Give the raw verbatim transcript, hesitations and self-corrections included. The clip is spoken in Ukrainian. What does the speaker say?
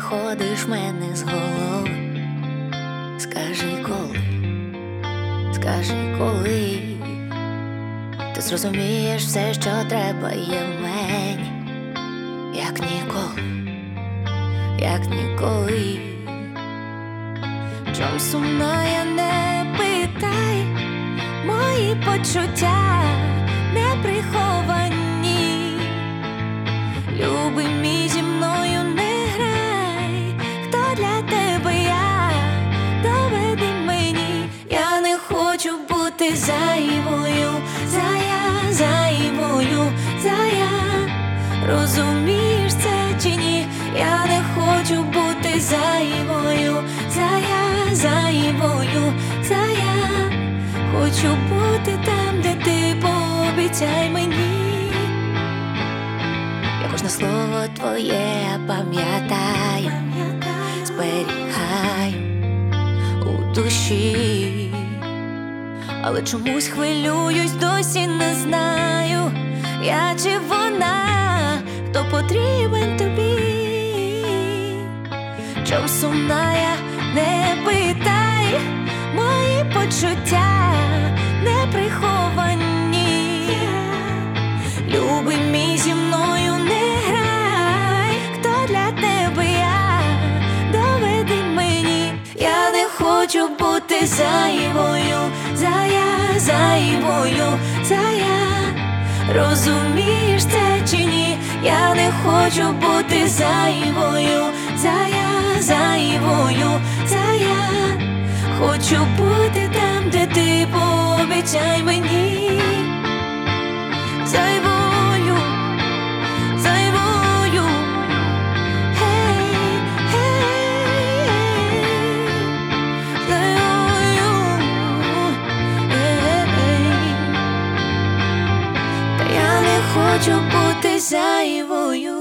виходиш в мене з голови. Скажи коли, скажи коли ти зрозумієш все, що треба є в мені, як ніколи, як ніколи. Чом сумна, я не питай, мої почуття не приховані. Любий мій, зі мною не грай, хто для тебе я, доведи мені. Я не хочу бути зайвою, зая, зайвою, зая. Розумієш це чи ні? Я не хочу бути зайвою, зая, зайвою, зая. Хочу бути там, де ти, пообіцяй мені. Я кожне слово твоє пам'ятаю, зберігаю у душі, але чомусь хвилююсь, досі не знаю, я чи вона, хто потрібен тобі. Чом сумна, я не питай, мої почуття не приховані. Любий мій, зі мною не грай, хто для тебе я, доведи мені. Я не хочу бути зайвою, зая, зайвою, зая. Розумієш це чи ні? Я не хочу бути зайвою, зая, зайвою, зая. Хочу бути там, де ти, пообіцяй мені. Зайвою, зайвою, гей, гей, зайвою, гей. Та я не хочу бути зайвою.